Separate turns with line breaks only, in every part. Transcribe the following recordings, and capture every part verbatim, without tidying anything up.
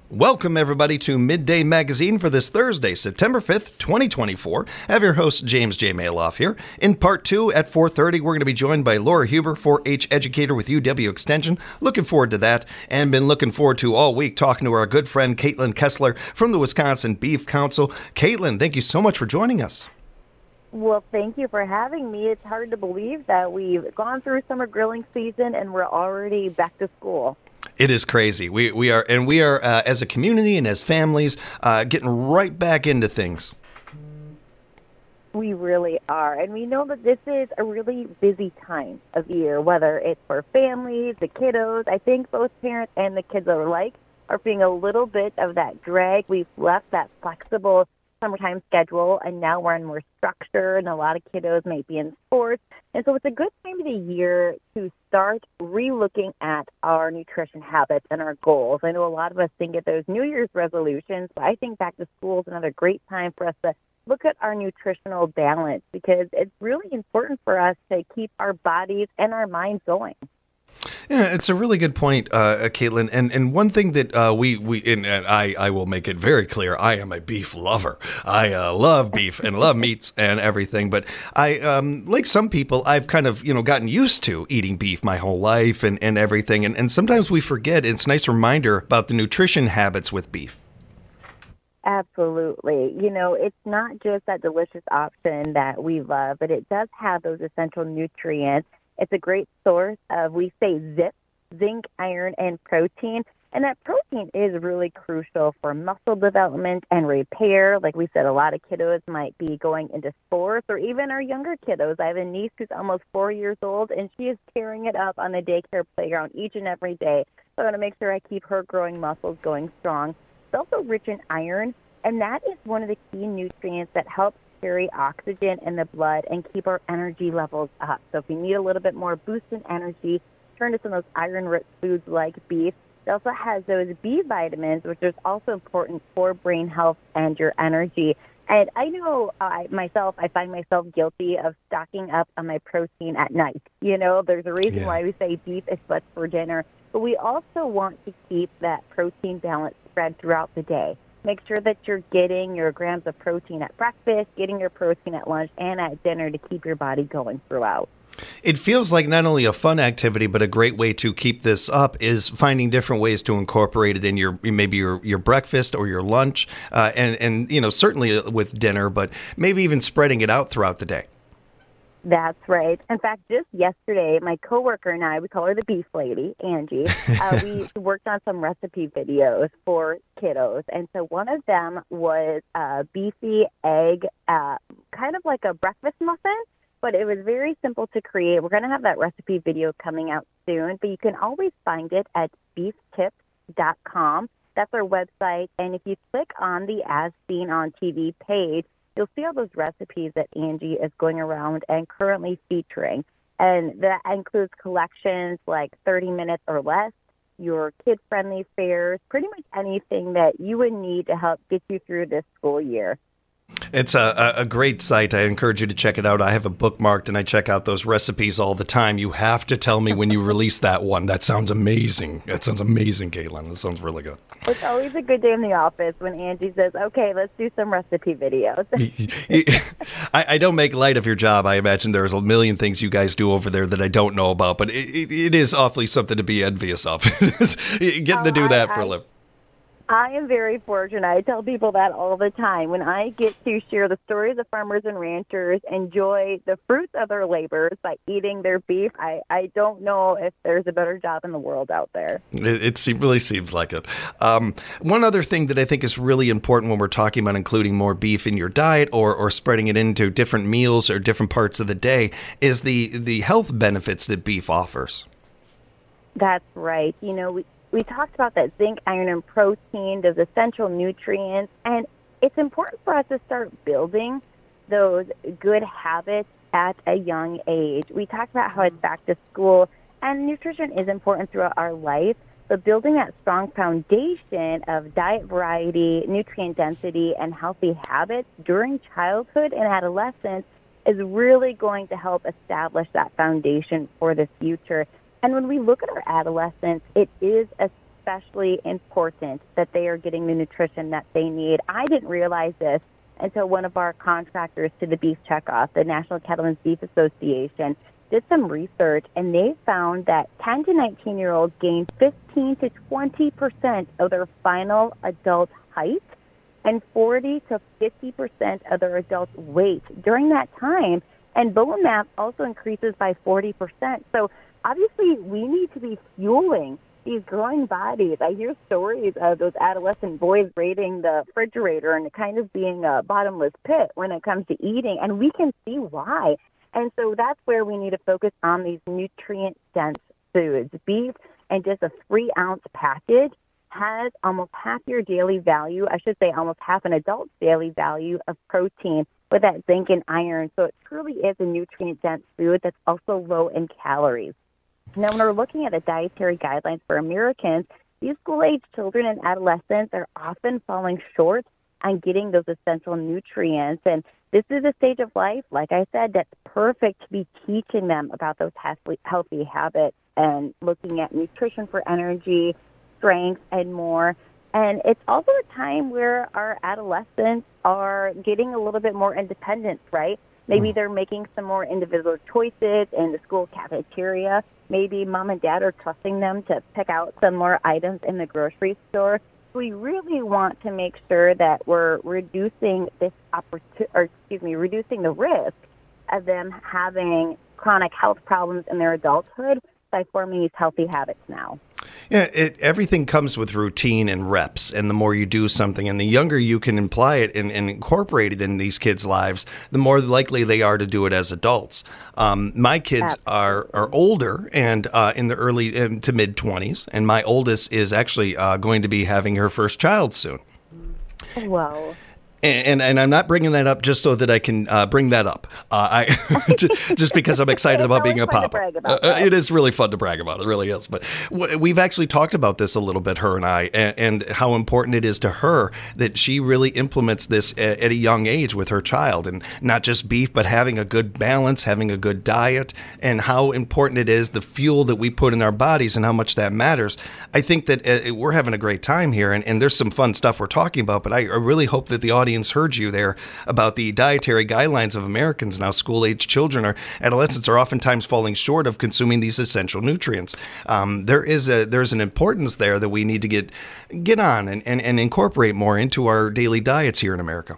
Welcome, everybody, to Midday Magazine for this Thursday, September fifth, twenty twenty-four. I have your host, James J. Maloff here. In part two, at four thirty, we're going to be joined by Laura Huber, four H educator with U W Extension. Looking forward to that, and been looking forward to all week talking to our good friend, Caitlin Kessler from the Wisconsin Beef Council. Caitlin, thank you so much for joining us.
Well, thank you for having me. It's hard to believe that we've gone through summer grilling season and we're already back to school.
It is crazy. We we are, and we are, uh, as a community and as families, uh, getting right back into things.
We really are. And we know that this is a really busy time of year, whether it's for families, the kiddos. I think both parents and the kids alike are feeling a little bit of that drag. We've left that flexible summertime schedule, and now we're in more structure, and a lot of kiddos might be in sports. And so it's a good time of the year to start re-looking at our nutrition habits and our goals. I know a lot of us think of those New Year's resolutions, but I think back to school is another great time for us to look at our nutritional balance, because it's really important for us to keep our bodies and our minds going.
Yeah, it's a really good point, uh, Caitlin. And and one thing that uh, we we and, and I I will make it very clear, I am a beef lover. I uh, love beef and love meats and everything. But I um, like some people, I've kind of you know gotten used to eating beef my whole life and, and everything. And and sometimes we forget. It's a nice reminder about the nutrition habits with beef.
Absolutely. You know, it's not just that delicious option that we love, but it does have those essential nutrients. It's a great source of, we say, zip, zinc, iron, and protein. And that protein is really crucial for muscle development and repair. Like we said, a lot of kiddos might be going into sports, or even our younger kiddos. I have a niece who's almost four years old, and she is tearing it up on the daycare playground each and every day. So I want to make sure I keep her growing muscles going strong. It's also rich in iron, and that is one of the key nutrients that helps carry oxygen in the blood and keep our energy levels up. So if you need a little bit more boost in energy, turn to some of those iron-rich foods like beef. It also has those B vitamins, which is also important for brain health and your energy. And I know I myself, I find myself guilty of stocking up on my protein at night. You know, there's a reason
Yeah.
why we say beef is what's for dinner, but we also want to keep that protein balance spread throughout the day. Make sure that you're getting your grams of protein at breakfast, getting your protein at lunch, and at dinner to keep your body going throughout.
It feels like not only a fun activity, but a great way to keep this up is finding different ways to incorporate it in your maybe your, your breakfast or your lunch, uh, and, and you know certainly with dinner, but maybe even spreading it out throughout the day.
That's right. In fact, just yesterday, my coworker and I, we call her the Beef Lady, Angie, uh, we worked on some recipe videos for kiddos. And so one of them was a beefy egg, uh, kind of like a breakfast muffin, but it was very simple to create. We're going to have that recipe video coming out soon, but you can always find it at beef tips dot com. That's our website. And if you click on the As Seen on T V page, you'll see all those recipes that Angie is going around and currently featuring. And that includes collections like thirty minutes or less, your kid-friendly fares, pretty much anything that you would need to help get you through this school year.
It's a, a great site. I encourage you to check it out. I have it bookmarked, and I check out those recipes all the time. You have to tell me when you release that one. That sounds amazing. That sounds amazing, Caitlin. That sounds really good.
It's always a good day in the office when Angie says, okay, let's do some recipe videos.
I, I don't make light of your job. I imagine there's a million things you guys do over there that I don't know about, but it, it, it is awfully something to be envious of. Getting
oh,
to do that
I,
for
I,
a living.
I am very fortunate. I tell people that all the time. When I get to share the stories of farmers and ranchers, enjoy the fruits of their labors by eating their beef, I, I don't know if there's a better job in the world out there.
It, it seem, really seems like it. Um, one other thing that I think is really important when we're talking about including more beef in your diet or, or spreading it into different meals or different parts of the day is the, the health benefits that beef offers.
That's right. You know, we We talked about that zinc, iron, and protein, those essential nutrients, and it's important for us to start building those good habits at a young age. We talked about how it's back to school, and nutrition is important throughout our life, but building that strong foundation of diet variety, nutrient density, and healthy habits during childhood and adolescence is really going to help establish that foundation for the future. And when we look at our adolescents, it is especially important that they are getting the nutrition that they need. I didn't realize this until one of our contractors to the Beef Checkoff, the National Cattlemen's Beef Association, did some research, and they found that ten to nineteen-year-olds gain fifteen to twenty percent of their final adult height and forty to fifty percent of their adult weight during that time. And bone mass also increases by forty percent. So obviously we need to be fueling these growing bodies. I hear stories of those adolescent boys raiding the refrigerator and kind of being a bottomless pit when it comes to eating, and we can see why. And so that's where we need to focus on these nutrient-dense foods. Beef, and just a three-ounce package, has almost half your daily value, I should say almost half an adult's daily value of protein with that zinc and iron. So it truly is a nutrient-dense food that's also low in calories. Now, when we're looking at the dietary guidelines for Americans, these school-age children and adolescents are often falling short on getting those essential nutrients. And this is a stage of life, like I said, that's perfect to be teaching them about those healthy habits and looking at nutrition for energy, strength, and more. And it's also a time where our adolescents are getting a little bit more independent, right? Maybe they're making some more individual choices in the school cafeteria. Maybe mom and dad are trusting them to pick out some more items in the grocery store. We really want to make sure that we're reducing this opportunity, or excuse me, reducing the risk of them having chronic health problems in their adulthood by forming these healthy habits now.
Yeah, it, everything comes with routine and reps, and the more you do something, and the younger you can imply it and, and incorporate it in these kids' lives, the more likely they are to do it as adults. Um, my kids are, are older and uh, in the early um, to mid twenties, and my oldest is actually uh, going to be having her first child soon.
Wow.
And, and I'm not bringing that up just so that I can uh, bring that up. Uh, I just because I'm excited about being a papa. Uh, it is really fun to brag about. It really is. But w- we've actually talked about this a little bit, her and I, and, and how important it is to her that she really implements this at, at a young age with her child, and not just beef, but having a good balance, having a good diet, and how important it is, the fuel that we put in our bodies and how much that matters. I think that uh, we're having a great time here, and, and there's some fun stuff we're talking about, but I, I really hope that the audience heard you there about the dietary guidelines of Americans now. School-age children or adolescents are oftentimes falling short of consuming these essential nutrients. Um, there is a there's an importance there that we need to get get on and, and, and incorporate more into our daily diets here in America.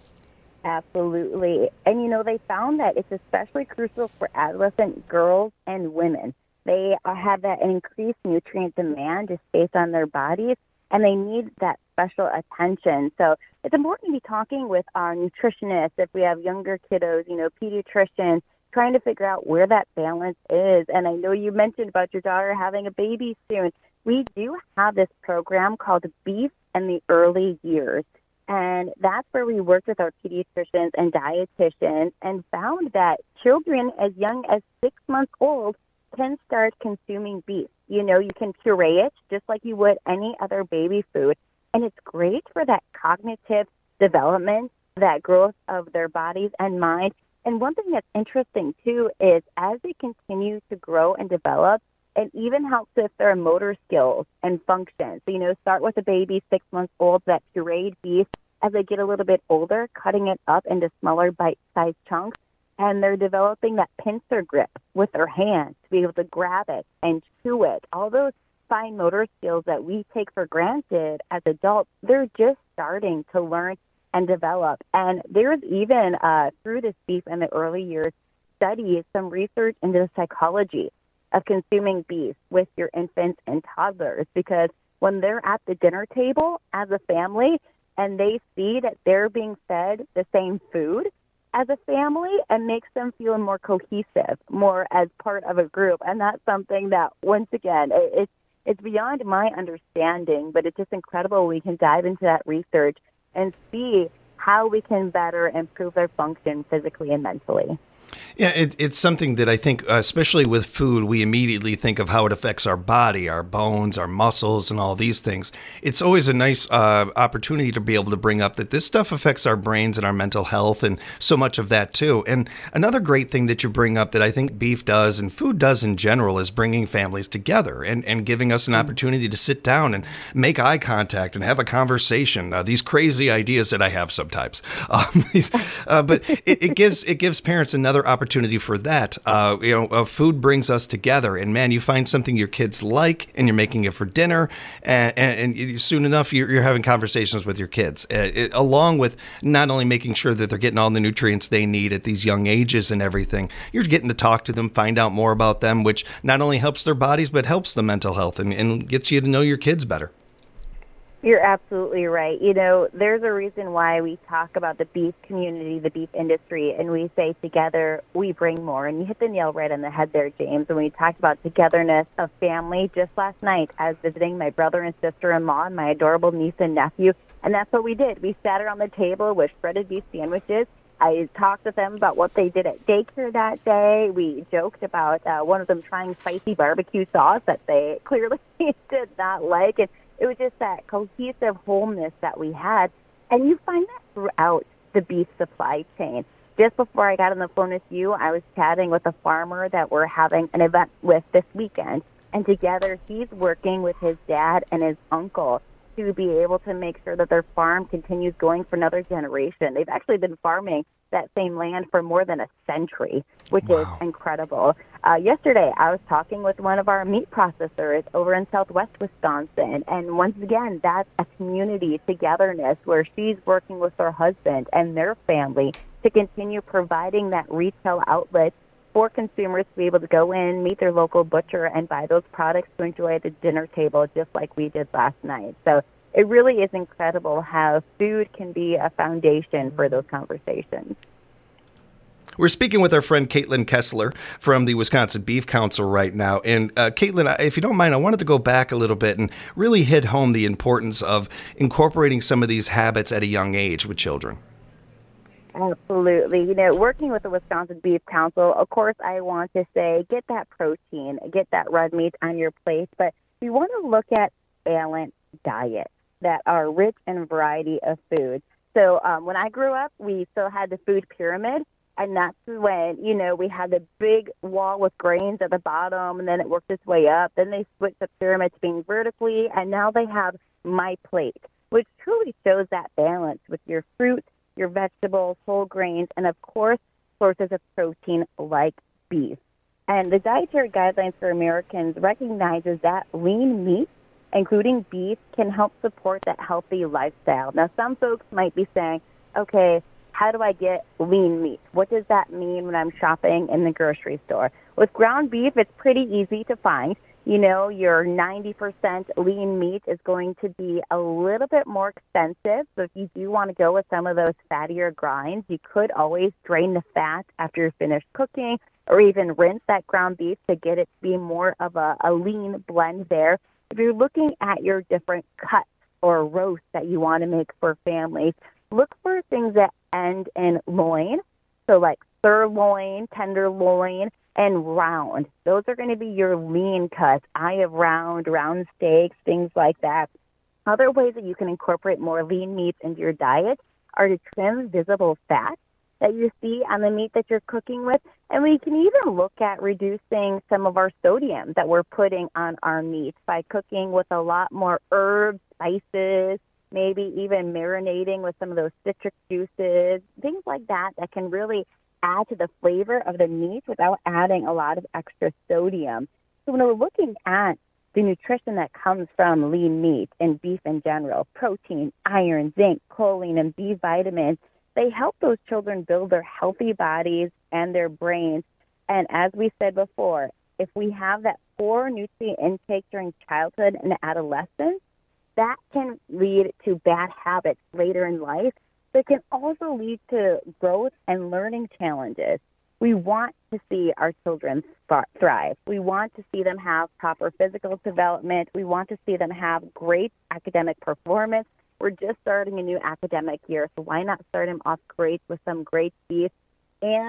Absolutely. And, you know, they found that it's especially crucial for adolescent girls and women. They have that increased nutrient demand just based on their bodies, and they need that special attention. So it's important to be talking with our nutritionists if we have younger kiddos, you know, pediatricians, trying to figure out where that balance is. And I know you mentioned about your daughter having a baby soon. We do have this program called Beef in the Early Years. And that's where we worked with our pediatricians and dietitians and found that children as young as six months old can start consuming beef. You know, you can puree it just like you would any other baby food. And it's great for that cognitive development, that growth of their bodies and mind. And one thing that's interesting, too, is as they continue to grow and develop, it even helps with their motor skills and function. So, you know, start with a baby six months old, that pureed beef. As they get a little bit older, cutting it up into smaller bite-sized chunks. And they're developing that pincer grip with their hands to be able to grab it and chew it. All those fine motor skills that we take for granted as adults, they're just starting to learn and develop. And there's even, uh, through this beef in the early years, studies, some research into the psychology of consuming beef with your infants and toddlers. Because when they're at the dinner table as a family and they see that they're being fed the same food as a family, it makes them feel more cohesive, more as part of a group. And that's something that, once again, it, it's It's beyond my understanding, but it's just incredible we can dive into that research and see how we can better improve their function physically and mentally.
Yeah, it, it's something that I think, uh, especially with food, we immediately think of how it affects our body, our bones, our muscles, and all these things. It's always a nice uh, opportunity to be able to bring up that this stuff affects our brains and our mental health, and so much of that too. And another great thing that you bring up that I think beef does and food does in general is bringing families together and, and giving us an opportunity to sit down and make eye contact and have a conversation. Uh, these crazy ideas that I have sometimes, um, these, uh, but it, it gives it gives parents another opportunity for that. Uh, you know, uh, food brings us together, and man, you find something your kids like, and you're making it for dinner, and, and, and you, soon enough, you're, you're having conversations with your kids, uh, it, along with not only making sure that they're getting all the nutrients they need at these young ages and everything. You're getting to talk to them, find out more about them, which not only helps their bodies but helps the mental health and, and gets you to know your kids better.
You're absolutely right. You know, there's a reason why we talk about the beef community, the beef industry, and we say together we bring more. And you hit the nail right on the head there, James. When we talked about togetherness of family, just last night I was visiting my brother and sister-in-law and my adorable niece and nephew, and that's what we did. We sat around the table with shredded beef sandwiches. I talked with them about what they did at daycare that day. We joked about uh, one of them trying spicy barbecue sauce that they clearly did not like. And it was just that cohesive wholeness that we had. And you find that throughout the beef supply chain. Just before I got on the phone with you, I was chatting with a farmer that we're having an event with this weekend. And together, he's working with his dad and his uncle to be able to make sure that their farm continues going for another generation. They've actually been farming that same land for more than a century, which wow. is incredible. Uh, yesterday, I was talking with one of our meat processors over in southwest Wisconsin, and once again, that's a community togetherness where she's working with her husband and their family to continue providing that retail outlet for consumers to be able to go in, meet their local butcher, and buy those products to enjoy at the dinner table, just like we did last night. So it really is incredible how food can be a foundation for those conversations.
We're speaking with our friend Caitlin Kessler from the Wisconsin Beef Council right now. And uh, Caitlin, if you don't mind, I wanted to go back a little bit and really hit home the importance of incorporating some of these habits at a young age with children.
Absolutely. You know, working with the Wisconsin Beef Council, of course, I want to say get that protein, get that red meat on your plate, but we want to look at balanced diets that are rich in variety of foods. So um, when I grew up, we still had the food pyramid, and that's when, you know, we had the big wall with grains at the bottom, and then it worked its way up. Then they switched the pyramid to being vertically, and now they have My Plate, which truly shows that balance with your fruit, your vegetables, whole grains, and of course, sources of protein like beef. And the Dietary Guidelines for Americans recognizes that lean meat, including beef, can help support that healthy lifestyle. Now, some folks might be saying, okay, how do I get lean meat? What does that mean when I'm shopping in the grocery store? With ground beef, it's pretty easy to find. You know, your ninety percent lean meat is going to be a little bit more expensive. So if you do want to go with some of those fattier grinds, you could always drain the fat after you're finished cooking, or even rinse that ground beef to get it to be more of a, a lean blend there. If you're looking at your different cuts or roasts that you want to make for families, look for things that end in loin. So like sirloin, tenderloin, and round. Those are going to be your lean cuts. Eye of round, round steaks, things like that. Other ways that you can incorporate more lean meats into your diet are to trim visible fat that you see on the meat that you're cooking with. And we can even look at reducing some of our sodium that we're putting on our meat by cooking with a lot more herbs, spices, maybe even marinating with some of those citric juices, things like that that can really add to the flavor of the meat without adding a lot of extra sodium. So when we're looking at the nutrition that comes from lean meat and beef in general, protein, iron, zinc, choline, and B vitamins, they help those children build their healthy bodies and their brains. And as we said before, if we have that poor nutrient intake during childhood and adolescence, that can lead to bad habits later in life. But it can also lead to growth and learning challenges. We want to see our children thrive. We want to see them have proper physical development. We want to see them have great academic performance. We're just starting a new academic year, so why not start them off great with some great beef? And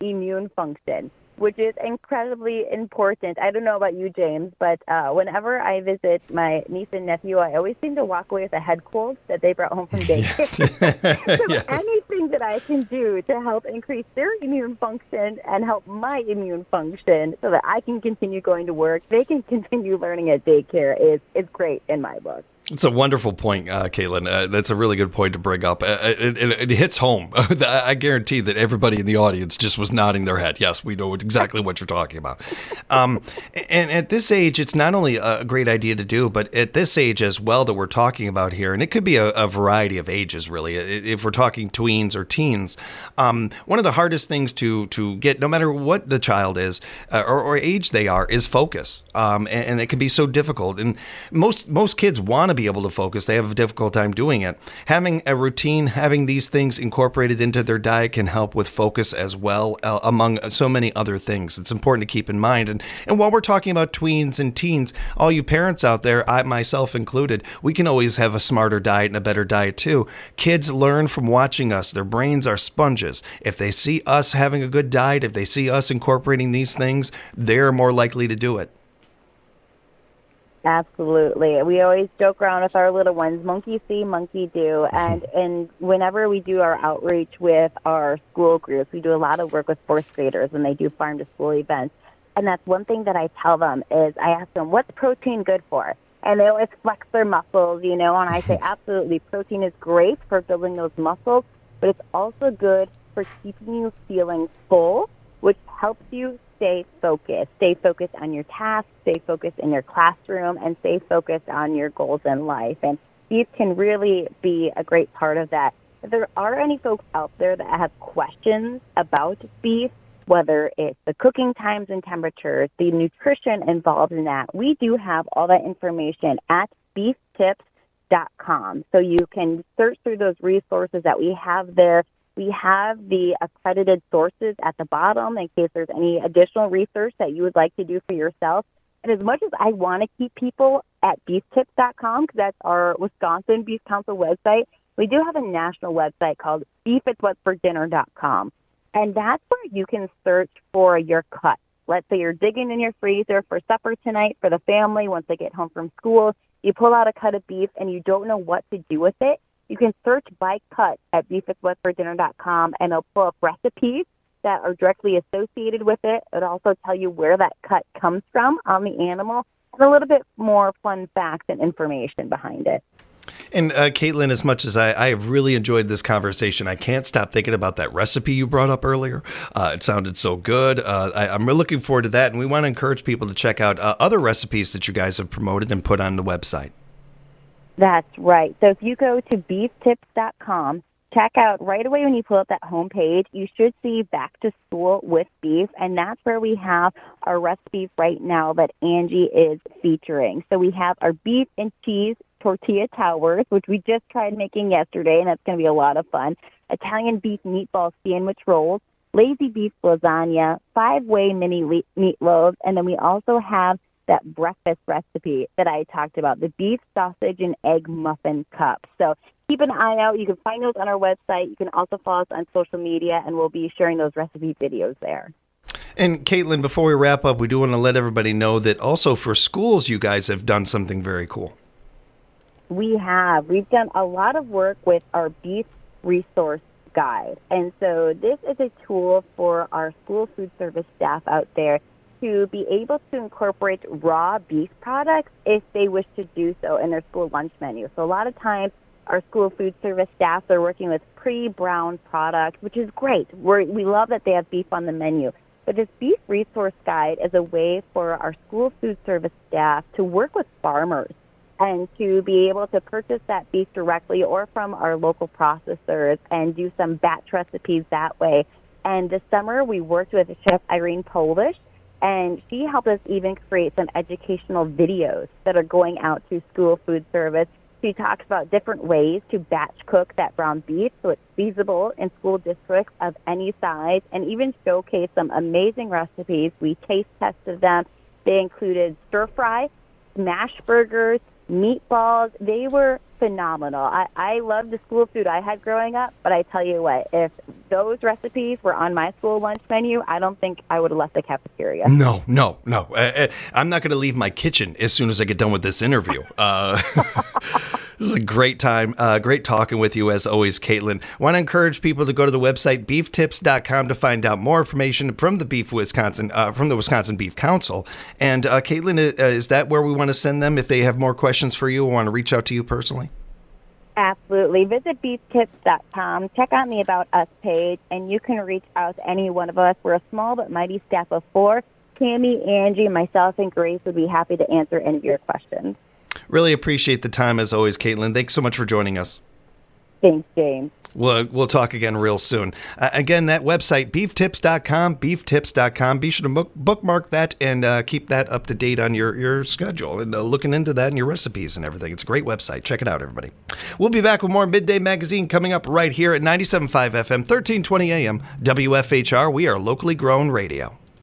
immune function, which is incredibly important. I don't know about you, James, but uh, whenever I visit my niece and nephew, I always seem to walk away with a head cold that they brought home from daycare.
Yes.
So
Yes.
anything that I can do to help increase their immune function and help my immune function so that I can continue going to work, they can continue learning at daycare is, is great in my book.
It's a wonderful point, uh, Caitlin. Uh, that's a really good point to bring up. Uh, it, it, it hits home. I guarantee that everybody in the audience just was nodding their head. Yes, we know exactly what you're talking about. Um, and at this age, it's not only a great idea to do, but at this age as well that we're talking about here, and it could be a, a variety of ages, really, if we're talking tweens or teens. Um, one of the hardest things to to get, no matter what the child is uh, or, or age they are, is focus. Um, and, and it can be so difficult. And most most kids want to be able to focus. They have a difficult time doing it. Having a routine, having these things incorporated into their diet can help with focus as well, uh, among so many other things. It's important to keep in mind. And, and while we're talking about tweens and teens, all you parents out there, I myself included, we can always have a smarter diet and a better diet too. Kids learn from watching us. Their brains are sponges. If they see us having a good diet, if they see us incorporating these things, they're more likely to do it.
Absolutely. We always joke around with our little ones, monkey see, monkey do. And and whenever we do our outreach with our school groups, we do a lot of work with fourth graders when they do farm to school events. And that's one thing that I tell them is I ask them, what's protein good for? And they always flex their muscles, you know, and I say, absolutely, protein is great for building those muscles, but it's also good for keeping you feeling full, which helps you stay focused. Stay focused on your tasks, stay focused in your classroom, and stay focused on your goals in life. And beef can really be a great part of that. If there are any folks out there that have questions about beef, whether it's the cooking times and temperatures, the nutrition involved in that, we do have all that information at beef tips dot com. So you can search through those resources that we have there. We have the accredited sources at the bottom in case there's any additional research that you would like to do for yourself. And as much as I want to keep people at beef tips dot com, because that's our Wisconsin Beef Council website, we do have a national website called beef is what's for dinner dot com. And that's where you can search for your cut. Let's say you're digging in your freezer for supper tonight for the family once they get home from school. You pull out a cut of beef and you don't know what to do with it. You can search by cut at beef is what's for dinner dot com, and it'll pull up recipes that are directly associated with it. It'll also tell you where that cut comes from on the animal, and a little bit more fun facts and information behind it.
And uh, Caitlin, as much as I, I have really enjoyed this conversation, I can't stop thinking about that recipe you brought up earlier. Uh, it sounded so good. Uh, I, I'm really looking forward to that, and we want to encourage people to check out uh, other recipes that you guys have promoted and put on the website.
That's right. So if you go to beef tips dot com, check out right away when you pull up that homepage, you should see Back to School with Beef, and that's where we have our recipes right now that Angie is featuring. So we have our beef and cheese tortilla towers, which we just tried making yesterday, and that's going to be a lot of fun. Italian beef meatball sandwich rolls, lazy beef lasagna, five-way mini le- meatloaves, and then we also have that breakfast recipe that I talked about, the beef sausage and egg muffin cup. So keep an eye out. You can find those on our website. You can also follow us on social media, and we'll be sharing those recipe videos there.
And Caitlin, before we wrap up, we do want to let everybody know that also for schools, you guys have done something very cool.
We have. We've done a lot of work with our beef resource guide. And so this is a tool for our school food service staff out there to be able to incorporate raw beef products if they wish to do so in their school lunch menu. So a lot of times our school food service staff are working with pre-browned products, which is great. We're, we love that they have beef on the menu. But this beef resource guide is a way for our school food service staff to work with farmers and to be able to purchase that beef directly or from our local processors and do some batch recipes that way. And this summer we worked with Chef Irene Polish, and she helped us even create some educational videos that are going out to school food service. She talks about different ways to batch cook that brown beef so it's feasible in school districts of any size, and even showcase some amazing recipes. We taste tested them. They included stir fry, smash burgers, meatballs. They were phenomenal. I, I love the school food I had growing up, but I tell you what, if those recipes were on my school lunch menu, I don't think I would have left the cafeteria.
No, no, no. Uh, I'm not going to leave my kitchen as soon as I get done with this interview. Uh, this is a great time. Uh, great talking with you, as always, Caitlin. Want to encourage people to go to the website beef tips dot com to find out more information from the Beef Wisconsin, uh, from the Wisconsin Beef Council. And uh, Caitlin, uh, is that where we want to send them if they have more questions for you or want to reach out to you personally?
Absolutely. Visit beef tips dot com, check out the About Us page, and you can reach out to any one of us. We're a small but mighty staff of four. Tammy, Angie, myself, and Grace would be happy to answer any of your questions.
Really appreciate the time, as always, Caitlin. Thanks so much for joining us.
Thanks, James.
We'll, we'll talk again real soon. Uh, again, that website, beef tips dot com, beef tips dot com. Be sure to book, bookmark that and uh, keep that up to date on your, your schedule and uh, looking into that and your recipes and everything. It's a great website. Check it out, everybody. We'll be back with more Midday Magazine coming up right here at ninety-seven point five F M, thirteen twenty A M, W F H R. We are locally grown radio.